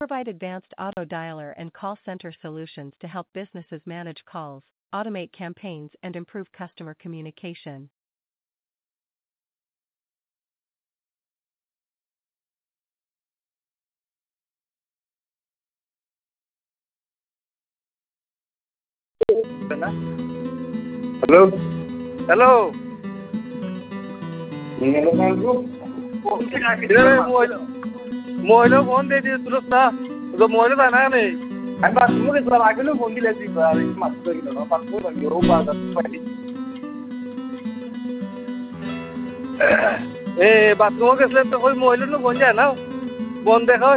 provide advanced auto dialer and call center solutions to help businesses manage calls, automate campaigns, and improve customer communication. Hello? Hello. Mobile phone दे दिए तुरंत ना तो mobile था ना नहीं আমি বাথরুমে গেছিলাম আগেও ফোন দিলে আর একটু মাছ ধরে গেল বাথরুমে লাগিয়ে ও বাজার পাইনি ए बाथरूम के इसलिए तो कोई मोबाइल ना फोन जाए ना फोन देखो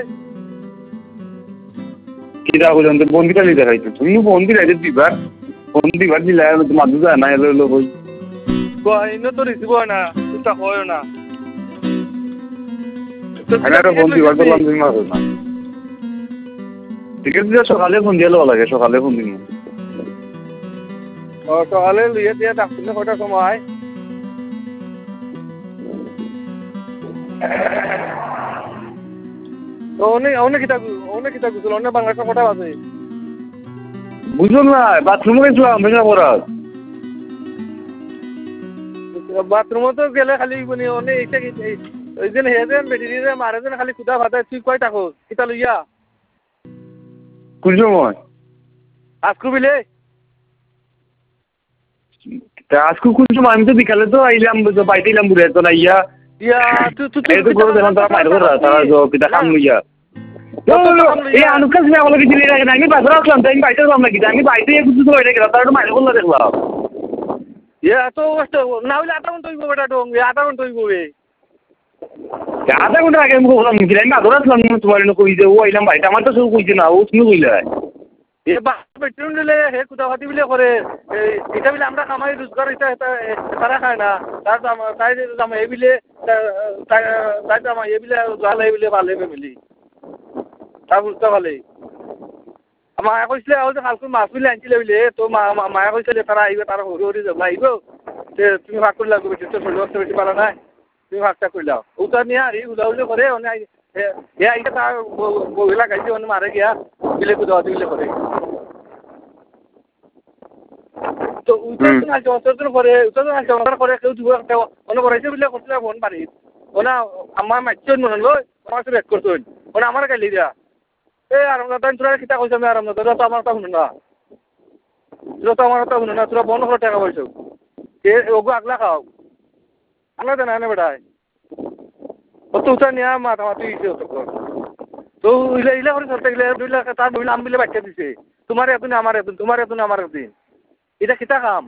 কিরা বলেন তো ফোন দিতে দেখাইছো তুমি ফোন দিলে দিবার দিলে মাছ যায় না এলো কই कोई ना तो रिसीव हो ना तो कोई ना আরে ফোন দিবার বললাম তুমি মাছ না ঠিক আছে সকালে ফোন দিয়ে লাগে সকালে ফোন দিন और तो हाले लिए दिया डॉक्टर ने फोटो कमाए तो उन्हें कितना गुस्सा उन्हें बंगाल का फोटो आते বুঝুন না বাথরুমে গেছিলাম ভেঙে পড়া बाथरूम तो गेले खाली बनी उन्हें इसे ওই দিন হেদেন বেটিরে মারে দেন খালি কুদা ভাতা তুই কয় টাকো কিতা লইয়া কোন সময় আজকু বিলে আজকে কোন সময় আমি তো বিকালে তো আইলাম বাইতে এলাম বুড়ে তো না ইয়া তুই এই তো করে দিলাম তারা মাইর করে তারা কিতা কাম লইয়া এই আনুকাস না বলে কিছু নেই আমি বাজারে আসলাম তাই আমি বাইতে আসলাম নাকি আমি বাইতে কিছু তো এটা গেলাম তারা মাইর করলা দেখলাম তো না হইলে আটা ঘন্টা হইব বেটা ডং আটা ঘন্টা হইব আধা ঘন্টা আগে আমি বললাম কি আমি বাজারে আসলাম তোমার কই যে ও আইলাম বাইতে আমার তো সব কইছে না ও তুমি কইলা এ বেটরুম দিলে হে কুদা ভাতি বিলে করে এটা বিলে আমরা কামাই রোজগার এটা তারা খায় না তার তাই দাম এই বিলে তাই দাম এই বিলে জাল এই বিলে ভালো ফ্যামিলি তা বুঝতে ভালো মায়ে কৈছিলে আৰু যে কালকে মাছ বিলে আনিছিলে বিলে তো মায়ে কৈছিলে তারা আইবে তারা হরি হরি যাব আইব তুমি ভাগ করে লাগবে বেশি তো ষোলো বছর বেশি পারা নাই তুমি ভাগটা কইলাও ওটা নিয়ে আর উলাউলে করে অনেক এ আইটা তার বইলা গাইছে অনেক মারে গিয়া বিলে কুদা ভাতি বিলে করে তো উত্তর করে কেউ দিব একটা অনেক করাইছে বলে করছিল ফোন বাড়ি ওনা আমার মাইচন মনে লই আমার ব্যাক করছেন ওনা আমার গাইলি দিয়া এই আরামদাদা তোরা কিতা কইছ আমি আরামদাদা তো আমার কথা শুনো না তোরা তো আমার কথা শুনো না তোরা বন্ধ করে টাকা পাইছো এ ওগো আগলা খাও আগলা দেনা না বেটাই ও তো উঠা নিয়া মাথা মাথি দিছে তো ইলা করে চলতে গেলে 2 লাখ তার 2 লাখ আম বিলে বাচ্চা দিছে তোমার এতদিন আমার এতদিন তোমার এতদিন আমার এতদিন এটা কিতা কাম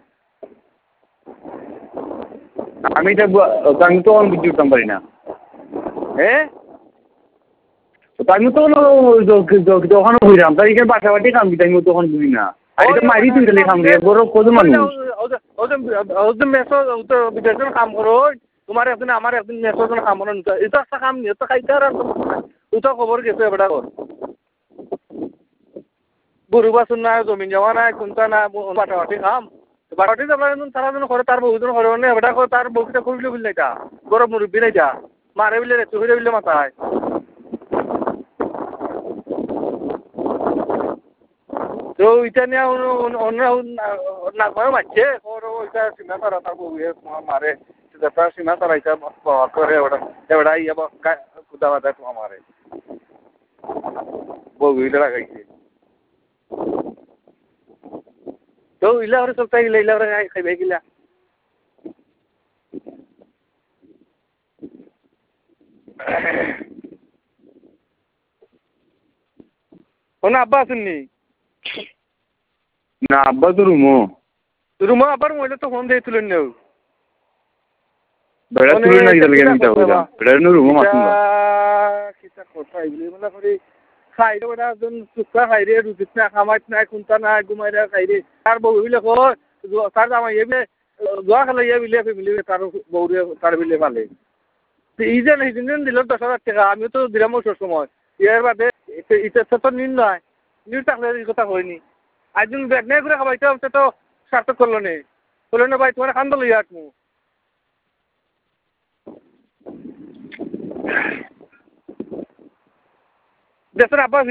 আমি তো বিদ্যুৎ পারি না হ্যাঁ আমি তো দোকান ঘুরাম তাই এখানে বাসাবাটি কাম দিতে আমি তখন বুঝি না আমি তো মারি তুই খালি কাম দিয়ে বড় কত মানুষ মেসো বিদেশের কাম করো তোমার একদিন আমার একদিন মেসো কাম করো এটা একটা কাম নিয়ে তো খাইতে আর ওটা খবর গেছে বেটা কর গরু বাছুর নাই জমিন জমা নাই কোনটা নাই বাটাবাটি খাম বাটাবাটি যাবার তারা যেন করে তার বহুজন করে মানে বেটা তার বউটা করিলে বুঝলে এটা গরম মুরব্বী নাই যা মারে বিলে রেচু হইলে বিলে মাথায় তো এটা নিয়ে অন্য না করে মারছে ওইটা সীমা তারা তার বউ মারে তার সীমা তারা এটা করে ওটা ইয়ে কুদা বাধা তোমার মারে বউ লাগাইছে তো ইলা করে চলতে গেলে ইলা করে খাইবে গিলা ওনা আব্বা আসেননি না আব্বা তো রুমো আবার মহিলা তো ফোন দিয়ে তুলেন নেও বেড়া তুলে না গেলে আমি যাবো বেড়া রুমো মাছ কিতা কথা আইবলি মানে করে খাইরে ওটা একজন সুক্কা খাইরে রুটিত না খামাইত নাই খুনতা না ঘুমাইরা খাইরে তার বউ বিলে কয় তার জামাই এবে জোয়া খেলে ইয়ে বিলে ফ্যামিলি তার বউরে তার বিলে ভালে এই যে দিন দিল 10,000 টাকা আমিও তো দিলাম ওই সময় এর বাদে এটা তো নিন নয় নিউ থাকলে এই কথা হয়নি একদিন ব্যাগ নিয়ে ঘুরে খাবাইতে হচ্ছে তো সার্থক করলো না ভাই তোমার খান্দ লইয়া আটমু দেশের আব্বা